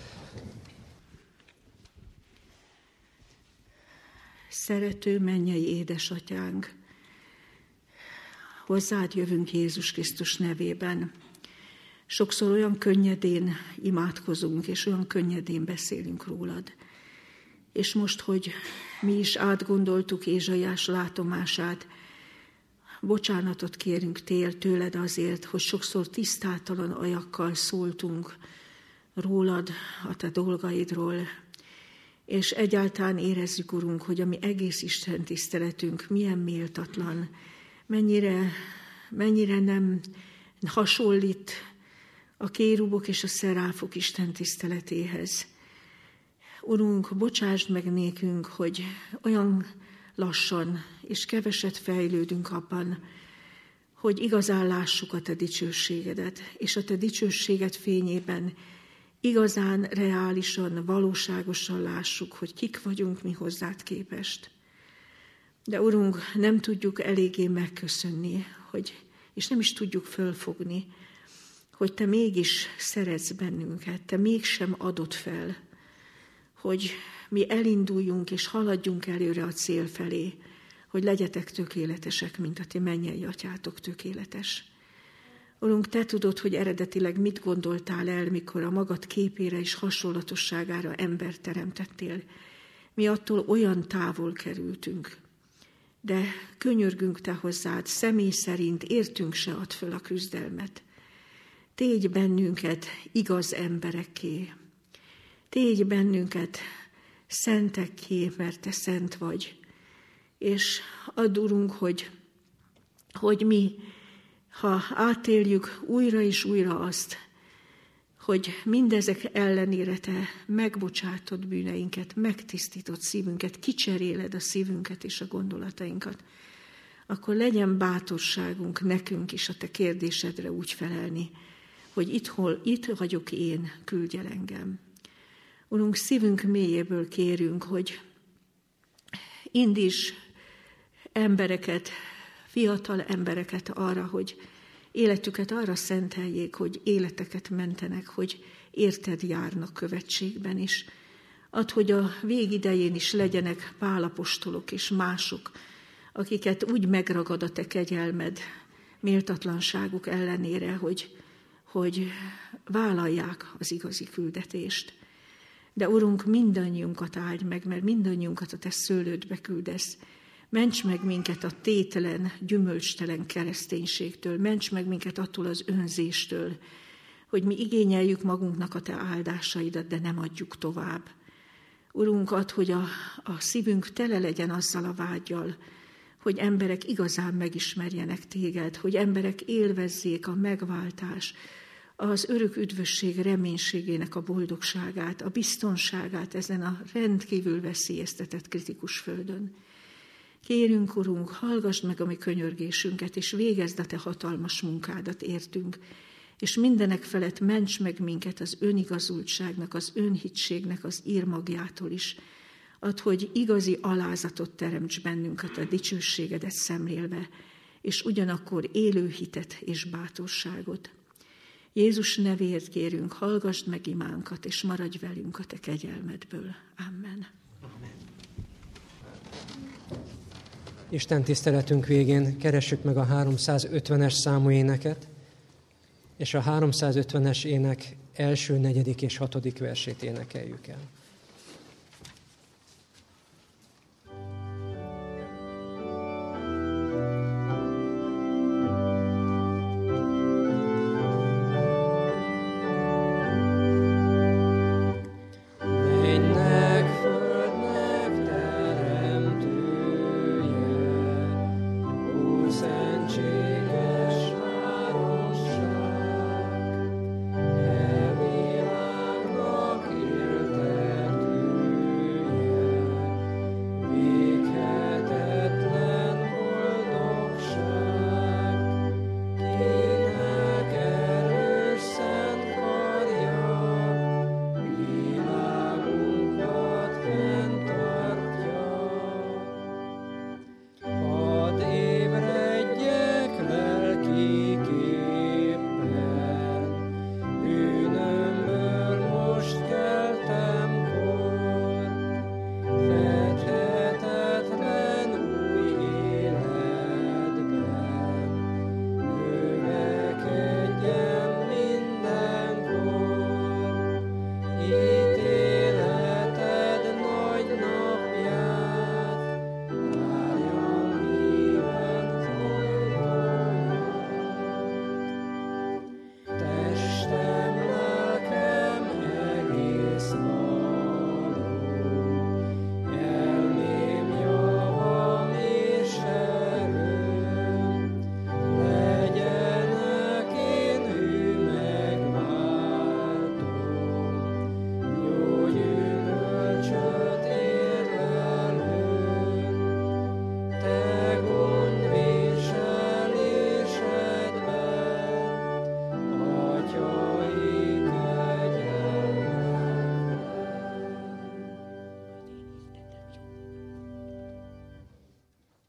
Szerető mennyei édesatyánk, hozzád jövünk Jézus Krisztus nevében. Sokszor olyan könnyedén imádkozunk, és olyan könnyedén beszélünk rólad. És most, hogy mi is átgondoltuk Ézsaiás látomását, bocsánatot kérünk tőled azért, hogy sokszor tisztátalan ajakkal szóltunk rólad, a te dolgaidról, és egyáltalán érezzük, Urunk, hogy a mi egész Isten tiszteletünk milyen méltatlan, mennyire nem hasonlít a kérubok és a szeráfok Isten tiszteletéhez. Urunk, bocsásd meg nékünk, hogy olyan lassan és keveset fejlődünk abban, hogy igazán lássuk a te dicsőségedet, és a te dicsőséged fényében igazán, reálisan, valóságosan lássuk, hogy kik vagyunk mi hozzád képest. De Urunk, nem tudjuk eléggé megköszönni, és nem is tudjuk fölfogni, hogy te mégis szeretsz bennünket, te mégsem adod fel, hogy mi elinduljunk és haladjunk előre a cél felé, hogy legyetek tökéletesek, mint a ti mennyei atyátok tökéletes. Urunk, te tudod, hogy eredetileg mit gondoltál el, mikor a magad képére és hasonlatosságára embert teremtettél. Mi attól olyan távol kerültünk, de könyörgünk te hozzád, személy szerint értünk se add föl a küzdelmet. Tégy bennünket igaz emberekké, tégy bennünket szentekké, mert te szent vagy, és add, Urunk, hogy mi, ha átéljük újra és újra azt, hogy mindezek ellenére te megbocsátod bűneinket, megtisztítod szívünket, kicseréled a szívünket és a gondolatainkat, akkor legyen bátorságunk nekünk is a te kérdésedre úgy felelni, hogy itt vagyok én, küldj el engem. Urunk, szívünk mélyéből kérünk, hogy indíts embereket, fiatal embereket arra, hogy életüket arra szenteljék, hogy életeket mentenek, hogy érted járnak követségben is. Add, hogy a végidején is legyenek Pál apostolok és mások, akiket úgy megragad a te kegyelmed méltatlanságuk ellenére, hogy vállalják az igazi küldetést. De Urunk, mindannyiunkat áldj meg, mert mindannyiunkat a te szőlődbe küldesz. Ments meg minket a tételen, gyümölcstelen kereszténységtől, ments meg minket attól az önzéstől, hogy mi igényeljük magunknak a te áldásaidat, de nem adjuk tovább. Urunk, add, hogy a szívünk tele legyen azzal a vággyal, hogy emberek igazán megismerjenek téged, hogy emberek élvezzék a megváltás, az örök üdvösség reménységének a boldogságát, a biztonságát ezen a rendkívül veszélyeztetett kritikus földön. Kérünk, Urunk, hallgassd meg a mi könyörgésünket, és végezd a te hatalmas munkádat értünk, és mindenek felett ments meg minket az önigazultságnak, az önhitségnek az írmagjától is. Add, hogy igazi alázatot teremts bennünk a te dicsőségedet szemlélve, és ugyanakkor élő hitet és bátorságot. Jézus nevéért kérünk, hallgassd meg imánkat, és maradj velünk a te kegyelmedből. Amen. Isten tiszteletünk végén keressük meg a 350-es számú éneket, és a 350-es ének első, negyedik és hatodik versét énekeljük el.